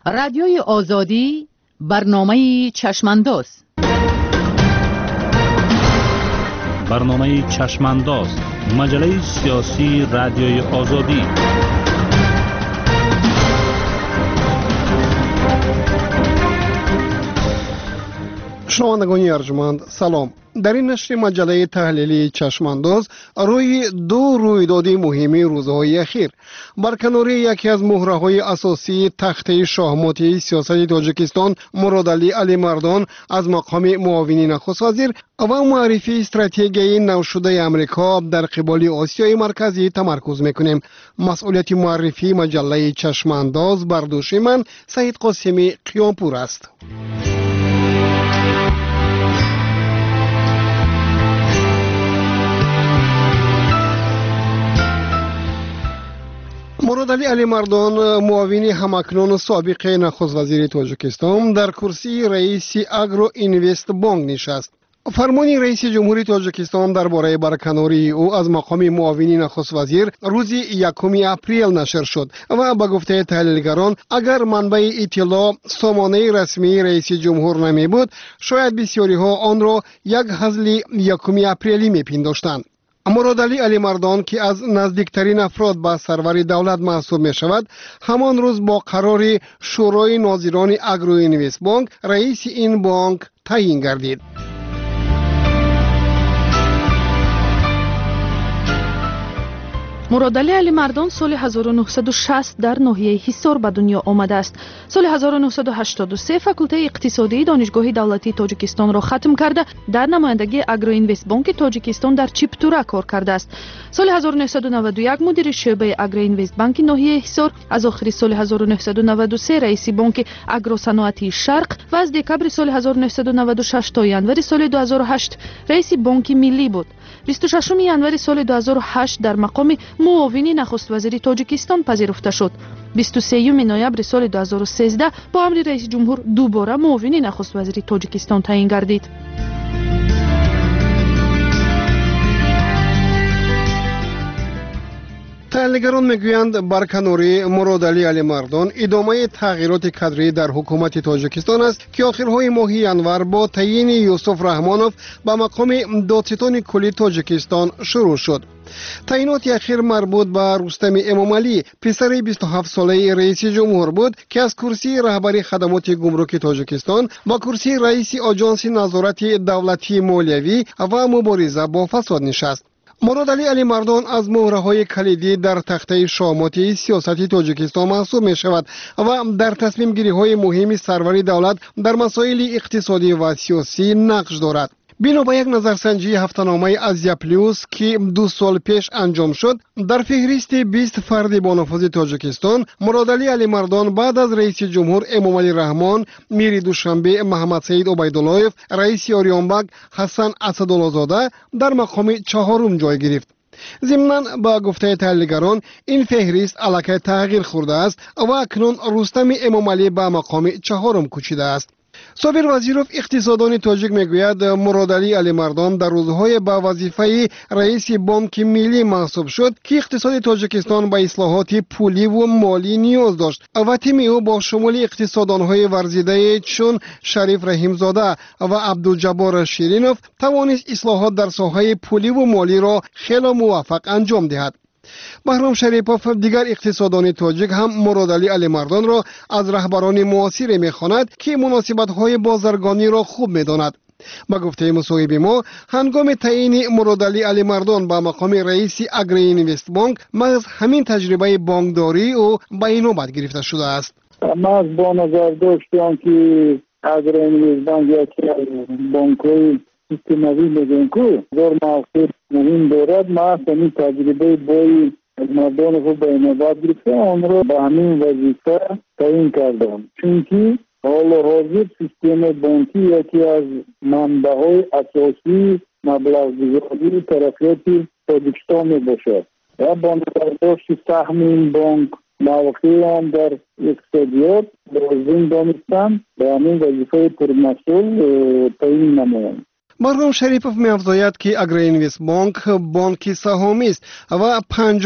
رادیوی آزادی برنامه چشمانداز. برنامه چشمانداز، مجله سیاسی رادیوی آزادی. شنوندگان ارجمند سلام. در این نشر مجله تحلیلی چشمانداز روی دو رویداد مهم روزهای اخیر، برکناری یکی از مهره‌های اساسی تخته شاهماتی سیاست تاجیکستان مرادعلی علی مردان از مقام معاون نخست وزیر و معرفی استراتژی نوشده امریکا در قبال آسیای مرکزی تمرکز میکنیم. مسئولیت معرفی مجله چشمانداز بر دوش من سعید قاسمی قیامپور است. مرادعلی علی مردان معاون همکنون سابق نخست وزیر تاجیکستان در کرسی رئیس اگرو اینوست بانک نشست. فرمان رئیس جمهوری تاجیکستان درباره برکناری او از مقام معاون نخست وزیر روز 1 اپریل نشر شد و به گفته تحلیلگران اگر منبع اطلاع سامانه رسمی رئیس جمهور نمی بود شاید بسیاری ها آن را یک هزل 1 اپریلی میپنداشتند. مرادعلی علی مردان که از نزدیکترین افراد به سرور دولت محسوب می شود، همان روز با قرار شورای ناظران اگرو اینوست بانک رئیس این بانک تعیین گردید. مرادعلی علی مردان سال 1960 در ناحیه حصار به دنیا آمده است. سال 1983 فاکولته اقتصادی دانشگاه دولتی تاجیکستان را ختم کرده در نمایندگی اگرو اینوست بانک تاجیکستان در چیپتورا کار کرده است. سال 1991 مدیر شعبه اگرو اینوست بانک ناحیه حصار، از آخر سال 1993 رئیس بانک اگرو صنعتی شرق و از دکبر سال 1996 تا ینوری سال 2008 رئیس بانک ملی بود. 26 ینوری سال 2008 در مقام معاون نخست وزیر تاجیکستان پذیرفته شد. 23 نوامبر سال 2013 با امر رئیس جمهور دوباره معاون نخست وزیر تاجیکستان تعیین گردید. تحلیلگران میگویند برکناری مرادعلی علی مردان ادامه تغییرات کادری در حکومت تاجیکستان است که آخرهای ماه ینور با تعیین یوسف رحمانوف به مقام دادستان کلی تاجیکستان شروع شد. تعیینات اخیر مربوط به رستم امامعلی، پسر 27 ساله رئیس جمهور بود که از کرسی رهبری خدمات گمرک تاجیکستان با کرسی رئیس آژانس نظارت دولتی مالیوی و مبارزه با فساد نشست. مرادعلی علی مردان از مهره‌های کلیدی در تخته شاهماتی سیاست تاجیکستان محسوب می شود و در تصمیم گیری های مهم سرور دولت در مسائل اقتصادی و سیاسی نقش دارد. بنا به یک نظرسنجی هفته‌نامه آزیا پلوس که 2 سال پیش انجام شد، در فهرست 20 فرد با نفوذ تاجیکستان مرادعلی علی مردان بعد از رئیس جمهور امامعلی رحمان، میری دوشنبه محمد سعید عبیداللهیف، رئیس آریانبگ حسن اسدالله‌زاده در مقام 4م جای گرفت. ضمناً با گفته تحلیلگران این فهرست الکی تغییر خورده است و اکنون رستم امامعلی به مقام 4م کوچیده است. صابر وزیروف اقتصاددان تاجیک میگوید مرادعلی علی مردان در روزهای با وظیفه رئیس بانک ملی محسوب شد که اقتصاد تاجیکستان به اصلاحات پولی و مالی نیاز داشت و تیم او با شمول اقتصاددانهای ورزیده چون شریف رحیمزاده و عبدالجبار شیرینوف توانست اصلاحات در ساحه پولی و مالی را خیلی موفق انجام دهد. بهرام شریپوف دیگر اقتصاددان تاجیک هم مرادعلی علی مردان را از رهبران معاصر می‌خواند که مناسبت‌های بازرگانی را خوب می‌داند. با گفته مصاحب ما، هنگام تعیین مرادعلی علی مردان به مقام رئیس اگرو اینوست بانک محض همین تجربه بانکداری او به نوبت گرفته شده است. ما از با نظر داشتم که اگرو اینوست بانک یکی از بانک‌های سیستماتی میگن که زور موثر مهم دارد. ما همین تجربه بای مردان خود به نوبت گرفته آن را به همین وظیفه تعیین کردم، چونکه حال حاضر سیستم بانکی یکی از منبع‌های اساسی مبلغ‌گذاری ترقیات تاجیکستان می باشد و با نظر داشت سهم این بانک موقعی هم در اقتصادیات لازم دانستم به همین وظیفه پرمسئول تعیین نمایم. مرحوم شریفوف می‌افزاید که اگرینویست بانک سهامی است و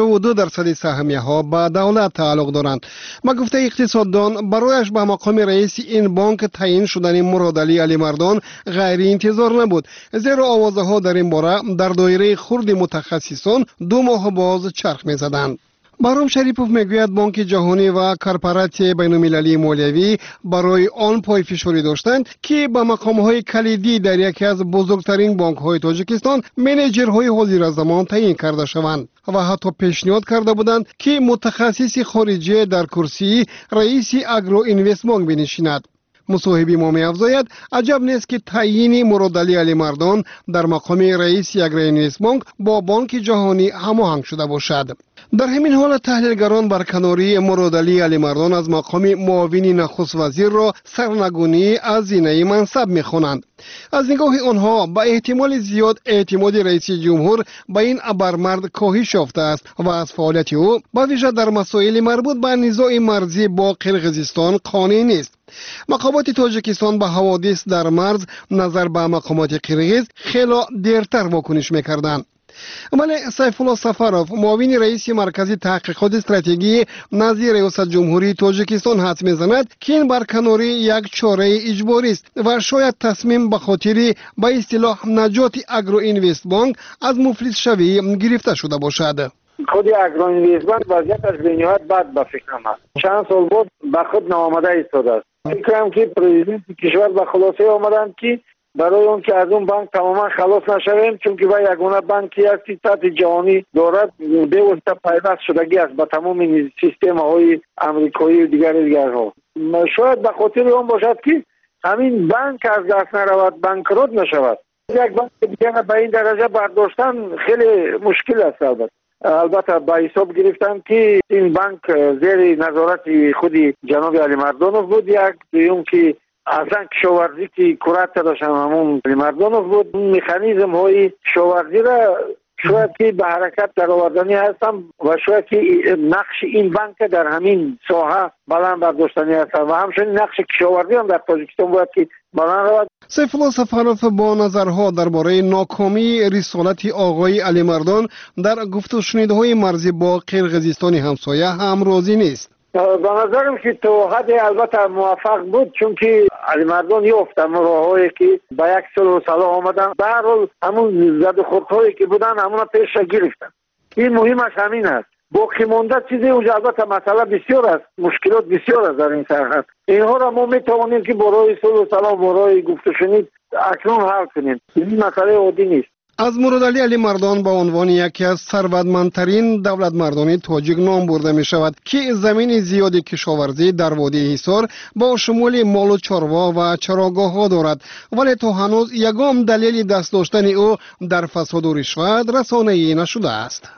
52% سهمیه ها به دولت تعلق دارند. با گفته اقتصاددان برایش به مقام رئیس این بانک تعیین شدن مرادعلی علیمردان غیر انتظار نبود، زیرا آوازه ها در این باره در دایره خرد متخصصان 2 ماه باز چرخ می‌زدند. مرحوم شریفوف میگوید بانک جهانی و کارپوراسیون بین‌المللی مالیوی برای آن پای فشاری داشتند که به مقام‌های کلیدی در یکی از بزرگترین بانک‌های تاجیکستان منیجرهای حاضر زمان تعیین کرده شوند و حتی پیشنهاد کرده بودند که متخصص خارجی در کرسی رئیس اگرو اینوست بانک بنشیند. مصاحبی ما می‌افزاید عجب نیست که تعیین مرادعلی علیمردان در مقام رئیس اگرو اینوست بانک با بانک جهانی هماهنگ شده باشد. در همین حال تحلیلگران بر کناری مرادعلی علیمردان از مقام معاون نخست وزیر را سرنگونی از زینه منصب می‌خوانند. از نگاه آنها با احتمال زیاد اعتماد رئیس جمهور به این ابرمرد کاهش یافته است و از فعالیت او با ویژه در مسائل مربوط به نزاع مرزی با قرقیزستان قانع نیست. مقامات تاجیکستان به حوادث در مرز نظر به مقامات قرقیز خیلی دیرتر واکنش می‌کردند. ولی سیف الله سفروف معاون رئیس مرکز تحقیقات استراتژی نزد ریاست جمهوری تاجیکستان حدس می‌زند که این برکناری یک چاره اجباری است و شاید تصمیم به خاطر به اصطلاح نجات اگرو اینوست بانک از مفلس شوی گرفته شده باشد. خود اگرو اینوست بانک وضعیتش به نهایت بد به فکرم است. چند سال بود به خود ناآمده ایستاده است. فکرم که پرزیدنت کشور به خلاصه آمدند که برای اون که از اون بانک تماما خلاص نشویم، چون که با یگانه بانکی است که سطح جهانی دارد، به واسطه پیوست شدگی است با تمام سیستم های امریکایی و دیگرها. شاید به خاطر اون باشد که همین بانک از دست نرود، بانکروت نشود. یک بانک دیگر به این درجه برداشتن خیلی مشکل است. البته با حساب گرفتن که این بانک زیر نظارت خود جناب علیمردانوف بود. یک دوم که اصلا کشاورزی که کرات داشتن همون علیمردانوف بود. مکانیزم های کشاورزی را شاید که به حرکت در آوردنی هستم و شاید که نقش این بانک در همین ساحه بلند برداشتنی هستم و همچنین نقش کشاورزی هم در تاجیکستان باید که بلند رود. سیف الله سفروف با نظرها درباره ناکامی رسالت آقای علیمردان در گفت و شنیدهای مرزی با قرقیزستان همسایه هم راضی نیست. به نظرم که تو حد البته موفق بود، چون که علیمردان یافت راههایی که با یک سال صلاح آمدن، به هر حال همون زد و خوردهایی که بودن همون پیش گرفتن. این مهمش همین است. باقی مانده چیزی اونجا البته مسئله بسیار است، مشکلات بسیار است در این سرحد. اینها را ما میتوانیم که برای صلح و صلاح، برای گفت و شنید اکنون حل کنیم. این مسئله عادی نیست. از مرادعلی علیمردان با عنوان یکی از ثروتمندترین دولت مردان تاجیک نام برده می شود که زمین زیادی کشاورزی در وادی حصار با شمول مال و چاروا و چراگاه ها دارد، ولی تا هنوز یگام دلیل دست داشتن او در فساد و رشوت رسانه‌ای نشده است.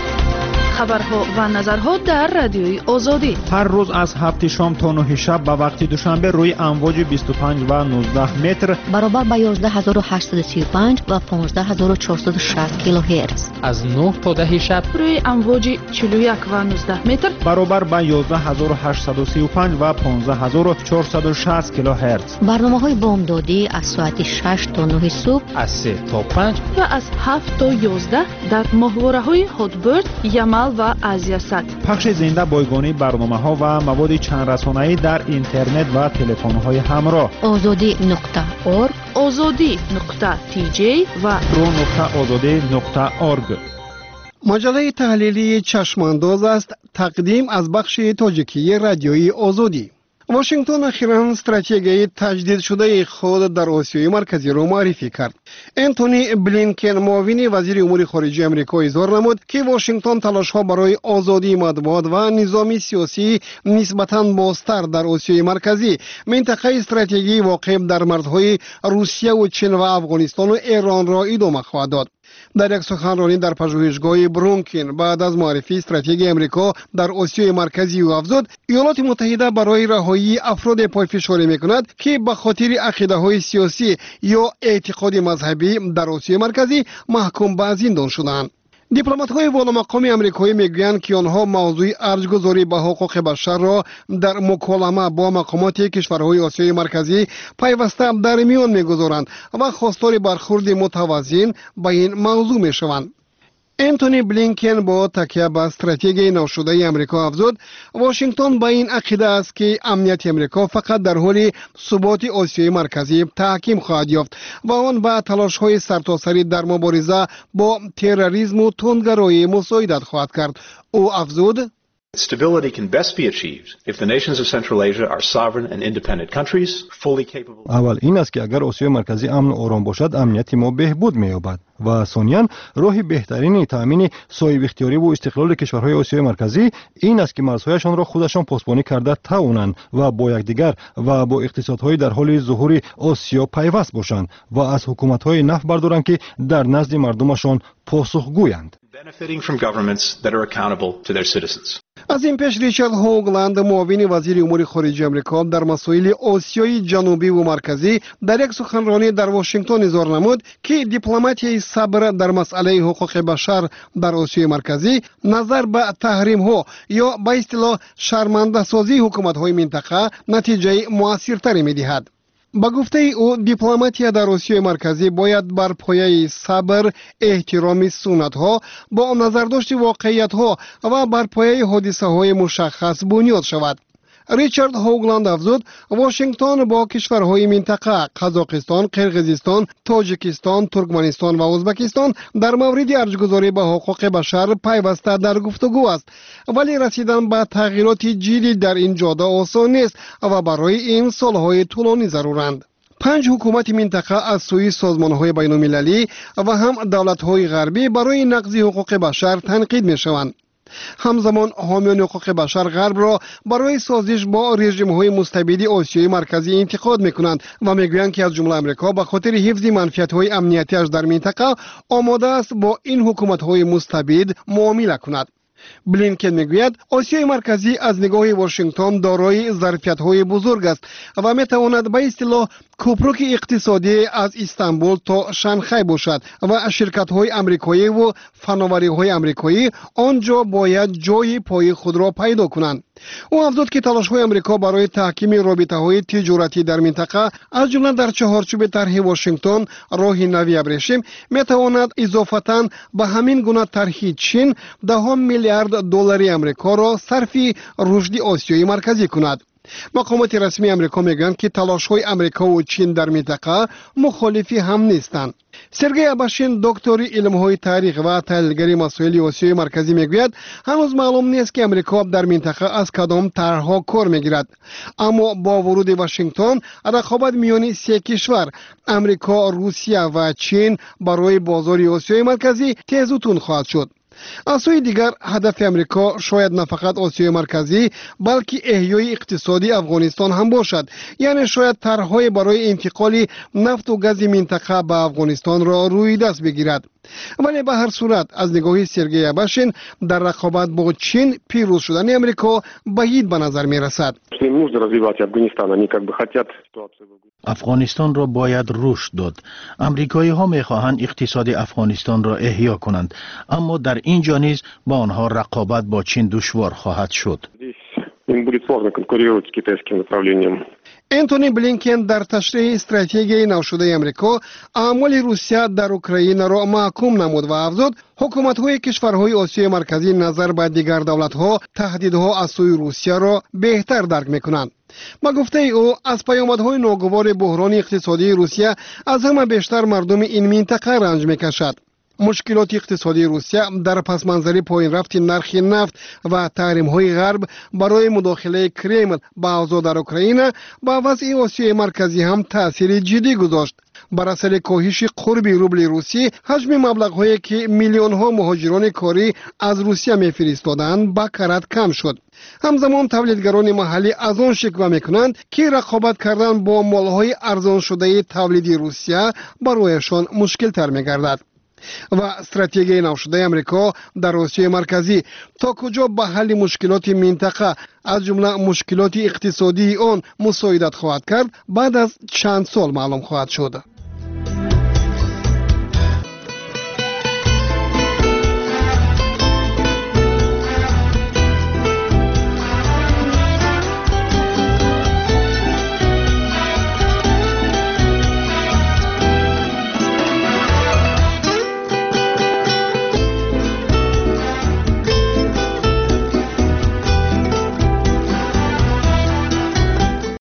خبرها و نظرها در رادیوی آزادی هر روز از 7 شام تا 9 شب به وقت دوشنبه روی امواج 25 و 19 متر برابر با 11835 و 15460 کیلوهرتز، از 9 تا 10 شب روی امواج 41 و 19 متر برابر با 11835 و 15460 کیلوهرتز. برنامه‌های بامدادی از ساعت 6 تا 9 صبح، از 3 تا 5 و از 7 تا 11 در ماهواره‌های هاتبرد، یمل و آزیاسات. پخش زنده بایگانی برنامه‌ها و مواد چند رسانه‌ای در اینترنت و تلفن‌های همراه. azadi.org، azadi.tj و pro.azadi.org. مجله تحلیلی چشمانداز است تقدیم از بخش تاجیکی رادیوی آزادی. واشنگتن اخیراً استراتژی تجدید شده خود در آسیای مرکزی را معرفی کرد. انتونی بلینکن معاون وزیر امور خارجه آمریکا اظهار نمود که واشنگتن تلاش‌ها برای آزادی مطبوعات و نظام سیاسی نسبتاً بازتر در آسیای مرکزی، منطقه استراتژی واقع در مرزهای روسیه و چین و افغانستان و ایران را ادامه خواهد داد. در یک سخنرانی در پژوهشگاه برونکین بعد از معرفی استراتژی امریکا در آسیای مرکزی او افزود ایالات متحده برای رهایی افراد پایفشاری میکند که به خاطر عقیده‌های سیاسی یا اعتقاد مذهبی در آسیای مرکزی محکوم به زندان شدند. دیپلمات‌های والامقام آمریکایی میگویند که آنها موضوع ارزگذاری به حقوق بشر را در مکالمه با مقامات کشورهای آسیای مرکزی پیوسته در میان میگذارند و خواستار برخورد متوازن به این موضوع میشوند. انتونی بلینکن با تکیه به استراتژی نوشده آمریکا افزود واشنگتن با این عقیده است که امنیت آمریکا فقط در حال ثبات آسیای مرکزی تحکیم خواهد یافت و آن به تلاش‌های سرتاسری در مبارزه با تروریسم و تندگرایی مساعدت خواهد کرد. او افزود Stability can best be achieved if the nations of Central Asia are sovereign and independent countries, fully capable. اول این است که اگر آسیای مرکزی امن و آرام باشد امنیت ما بهبود می‌یابد و ثانیاً راه بهترین تأمین صاحب اختیاری و استقلال کشورهای آسیای مرکزی این است که مرزهایشان را خودشان پاسبانی کرده توانند و با یکدیگر و با اقتصادهای در حال ظهور آسیا پیوست باشند و از حکومت‌های نفت بردارند که در نزد مردمشان پاسخگویند. Benefiting from governments that are accountable to their citizens. از این پیش ریچارد هوگلند معاون وزیر امور خارجه آمریکا در مسائل آسیای جنوبی و مرکزی در یک سخنرانی در واشنگتن اظهار نمود که دیپلماتیای صبر در مسئله حقوق بشر در آسیای مرکزی نظر به تحریم ها یا به اصطلاح شرمنده سازی حکومت های منطقه نتیجه موثرتری می‌دهد. با گفته او دیپلماتیا در آسیای مرکزی باید بر پایه صبر، احترام سنت ها، با نظرداشت واقعیت ها و بر پایه حادثه های مشخص بنیاد شود. ریچارد هوگلند افزود واشنگتن با کشورهای منطقه قزاقستان، قرقیزستان، تاجیکستان، ترکمنستان و ازبکستان در مورد ارزگذاری به حقوق بشر پیوسته در گفتگو است، ولی رسیدن به تغییرات جدی در این جاده آسان نیست و برای این سالهای طولانی ضرورند. 5 حکومت منطقه از سوی سازمان‌های بین‌المللی و هم دولت‌های غربی برای نقض حقوق بشر تنقید می‌شوند. همزمان حامیان حقوق بشر غرب را برای سازش با رژیم‌های مستبد آسیای مرکزی انتقاد می‌کنند و می‌گویند که از جمله آمریکا به خاطر حفظ منفعت‌های امنیتی‌اش در منطقه آماده است با این حکومت‌های مستبد معامله کند. بلینکن میگوید آسیای مرکزی از نگاه واشنگتن دارای ظرفیت‌های بزرگ است و میتواند به اصطلاح کوپروک اقتصادی از استانبول تا شانگهای باشد و شرکت‌های آمریکایی و فناوری‌های آمریکایی آنجا باید جای پای خود را پیدا کنند. او افزود که تلاش‌های آمریکا برای تحکیم رابطه‌های تجارتی در منطقه از جمله در چهارچوب طرح واشنگتن راه نوی ابریشم میتواند اضافه‌اً به همین گونه طرح چین 10 میلیارد دلاری آمریکا را صرف رشد آسیای مرکزی کند. مقامات رسمی آمریکا میگویند که تلاش‌های آمریکا و چین در منطقه مخالفی هم نیستند. سرگئی اباشین دکتری علم‌های تاریخ و تحلیلگر مسائل آسیای مرکزی میگوید هنوز معلوم نیست که آمریکا در منطقه از کدام طرح‌ها کار میگیرد، اما با ورود واشنگتن رقابت میان 3 کشور آمریکا، روسیه و چین برای بازار آسیای مرکزی تیز و تند خواهد شد. از سوی دیگر هدف آمریکا شاید نه فقط آسیای مرکزی بلکه احیای اقتصادی افغانستان هم باشد، یعنی شاید طرح‌های برای انتقال نفت و گاز منطقه به افغانستان را روی دست بگیرد. ولی به هر صورت از نگاه سرگئی اباشین در رقابت با چین پیروز شدن آمریکا بعید به نظر می رسد. افغانستان را باید رشد داد. امریکایی ها می خواهند اقتصاد افغانستان را احیا کنند، اما در اینجا نیز با آنها رقابت با چین دشوار خواهد شد. انتونی بلینکن در تشریح استراتژی نوشده آمریکا اعمال روسیه در اوکراین را محکوم نمود و افزود حکومت‌های کشورهای آسیای مرکزی نظر به دیگر دولت‌ها تهدیدها از سوی روسیه را بهتر درک می‌کنند. با گفته او از پیامدهای ناگوار بحران اقتصادی روسیه از همه بیشتر مردم این منطقه رنج می‌کشد. مشکلات اقتصادی روسیه در پس منظر پایین رفت نرخ نفت و تحریم‌های غرب برای مداخله کرمل به اوضاع در اوکراین با وضع آسیای مرکزی هم تأثیر جدی گذاشت. بر اثر کاهش قرب روبل روسی حجم مبلغ‌هایی که میلیون‌ها مهاجران کاری از روسیه می‌فرستادند به کرات کم شد. همزمان تولیدگران محلی از آن شکوه می‌کنند که رقابت کردن با مال‌های ارزان شده تولیدی روسیه برایشان مشکل‌تر می‌گردد. و استراتژی نوشده آمریکا در آسیای مرکزی تا کجا به حل مشکلات منطقه از جمله مشکلات اقتصادی آن مساعدت خواهد کرد بعد از چند سال معلوم خواهد شد.